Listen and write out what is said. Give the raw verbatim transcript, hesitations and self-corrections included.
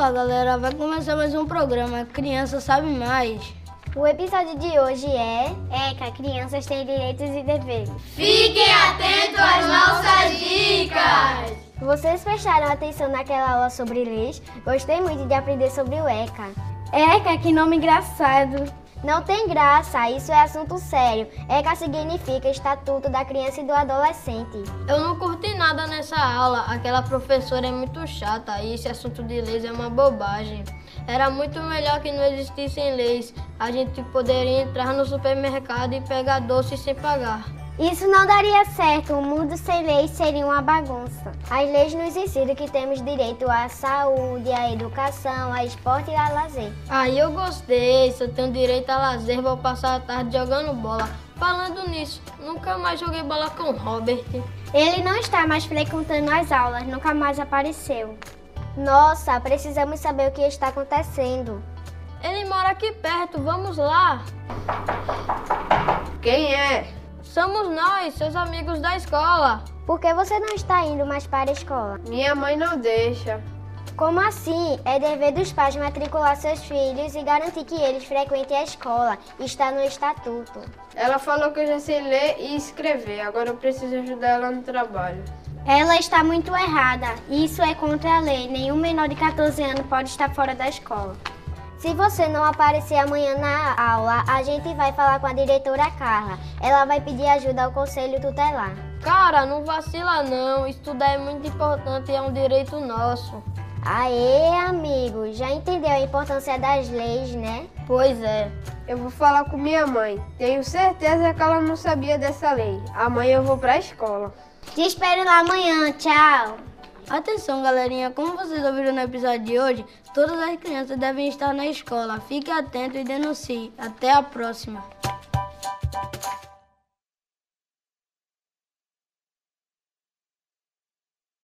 Olá galera, vai começar mais um programa Criança Sabe Mais. O episódio de hoje é ECA, crianças têm direitos e deveres. Fiquem atentos às nossas dicas! Vocês prestaram atenção naquela aula sobre leis? Gostei muito de aprender sobre o ECA. ECA, que nome engraçado! Não tem graça, isso é assunto sério. ECA significa Estatuto da Criança e do Adolescente. Eu não curti nada nessa aula, aquela professora é muito chata e esse assunto de leis é uma bobagem. Era muito melhor que não existissem leis, a gente poderia entrar no supermercado e pegar doce sem pagar. Isso não daria certo, o mundo sem leis seria uma bagunça. As leis nos ensinam que temos direito à saúde, à educação, ao esporte e ao lazer. Aí eu gostei, se eu tenho direito a lazer, vou passar a tarde jogando bola. Falando nisso, nunca mais joguei bola com o Robert. Ele não está mais frequentando as aulas, nunca mais apareceu. Nossa, precisamos saber o que está acontecendo. Ele mora aqui perto, vamos lá. Quem é? Somos nós, seus amigos da escola. Por que você não está indo mais para a escola? Minha mãe não deixa. Como assim? É dever dos pais matricular seus filhos e garantir que eles frequentem a escola. Está no estatuto. Ela falou que eu já sei ler e escrever, agora eu preciso ajudar ela no trabalho. Ela está muito errada. Isso é contra a lei. Nenhum menor de quatorze anos pode estar fora da escola. Se você não aparecer amanhã na aula, a gente vai falar com a diretora Carla. Ela vai pedir ajuda ao conselho tutelar. Cara, não vacila não. Estudar é muito importante e é um direito nosso. Aê, amigo, já entendeu a importância das leis, né? Pois é. Eu vou falar com minha mãe. Tenho certeza que ela não sabia dessa lei. Amanhã eu vou pra escola. Te espero lá amanhã, tchau! Atenção, galerinha, como vocês ouviram no episódio de hoje, todas as crianças devem estar na escola. Fique atento e denuncie. Até a próxima.